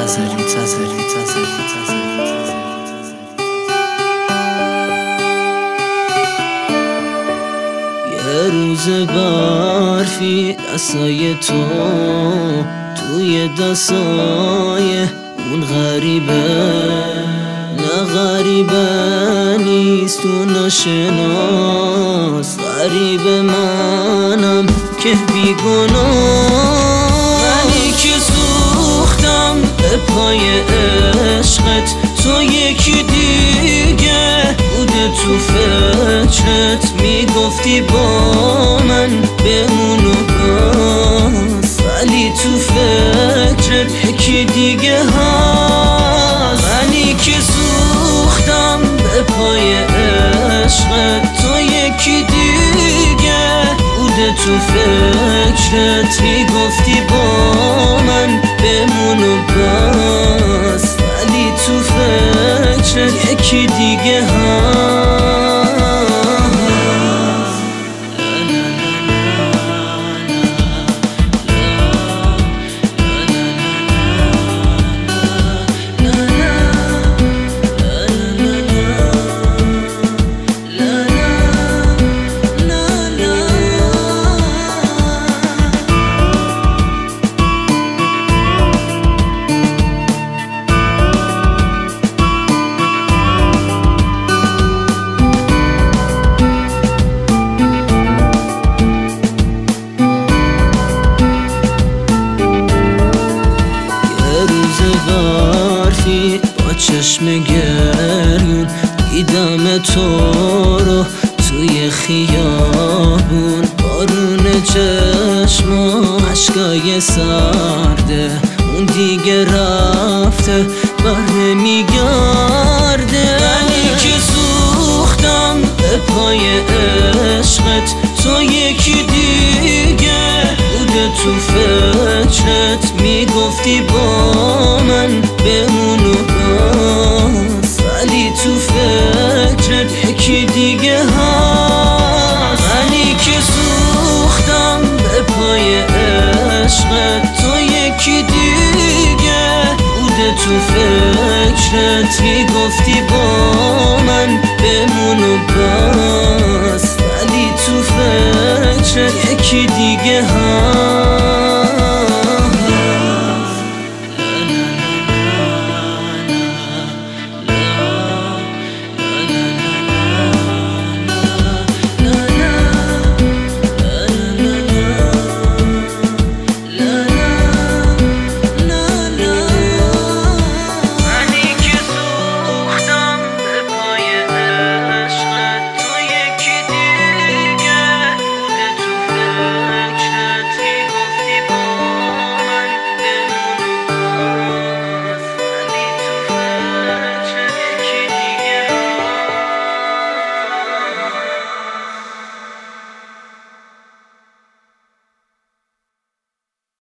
یه روز برفی دستای تو توی دستای اون غریبه، نه غریبه نیست تو ناشناس، غریب منم که بیگناه. منی که سوختم به پای عشقت، تو یکی دیگه بوده تو فکرت، میگفتی با من بمون و بس، ولی تو فکرت یکی دیگه هست. منی که سوختم به پای عشقت، تو یکی دیگه بوده تو فکرت، میگفتی با من بمون و بس، ولی تو فکرت یکی دیگه هست. با چشم گریون دیدم تو رو توی خیابون، بارون چشمام عشقای سرده، اون دیگه رفته بر نمیگرده. منی که سوختم به پای عشقت، تو یکی دیگه بوده تو فکرت، میگفتی با من بمون و بس، ولی تو فکرت یکی دیگه هست. منی که سوختم به پای عشقت، تو یکی دیگه بوده تو فکرت، میگفتی با من بمون و بس، ولی تو فکرت یکی دیگه هست.